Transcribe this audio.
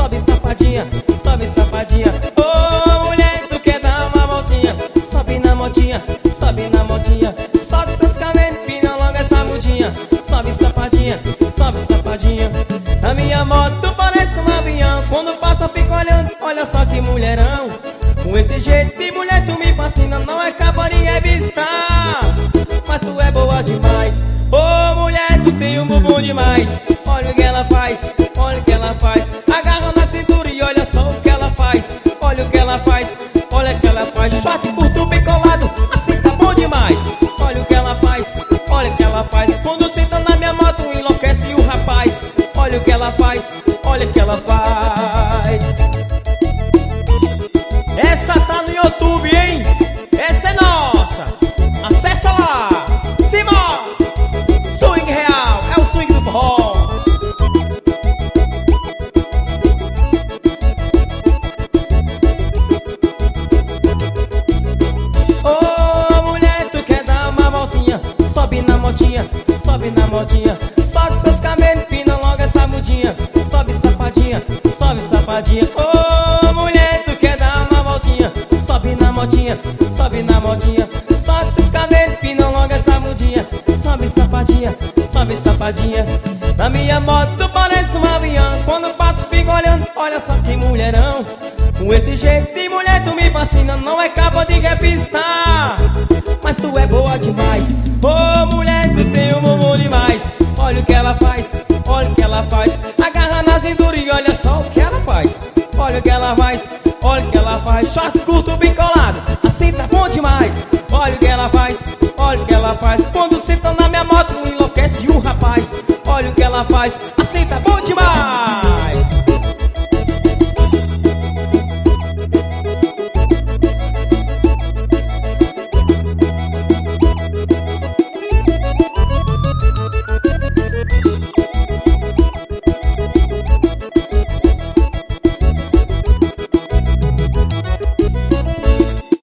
sobe safadinha, sobe safadinha. Ô mulher, tu quer dar uma voltinha? Sobe na motinha, sobe na motinha. Solta seus cabelos, pina logo essa mudinha. Sobe safadinha, sobe safadinha. A minha moto parece um avião, quando passa fico olhando, olha só que mulherão. Com esse jeito de mulher tu me fascina, não é capa de revista, mas tu é boa demais. Ô mulher, tu tem um bumbum demais. Olha o que ela faz, olha o que ela faz. Agarra na cintura e olha só o que ela faz. Olha o que ela faz, olha o que ela faz. Short curto bem colado, assim tá bom demais. Olha o que ela faz, olha o que ela faz. Quando senta na minha moto enlouquece o rapaz. Olha o que ela faz, olha o que ela faz. Essa tá no YouTube, hein? Essa é nossa. Acessa lá. Simão, swing real, é o swing do forró. Ô mulher, tu quer dar uma voltinha? Sobe na motinha, sobe na motinha. Solta seus cabelos, pina logo essa mudinha. Sobe safadinha, sobe safadinha. Ô mulher, tu quer dar uma voltinha? Sobe na motinha, sobe na motinha. Solta seus cabelos, pina logo essa mudinha. Sobe safadinha, sobe safadinha. Na minha moto parece um avião, quando passo fico olhando, olha só que mulherão. Com esse jeito de mulher tu me fascina, não é capa de revista, mas tu é boa demais. Ô mulher, tu tem um bumbum demais. Olha o que ela faz, olha o que ela faz. Agarra na cintura e olha só o que ela faz. Olha o que ela faz, olha o que ela faz. Short curto bem colado, assim tá bom demais. Olha o que ela faz, olha o que ela faz. Quando senta na minha moto enlouquece o rapaz. Olha o que ela faz,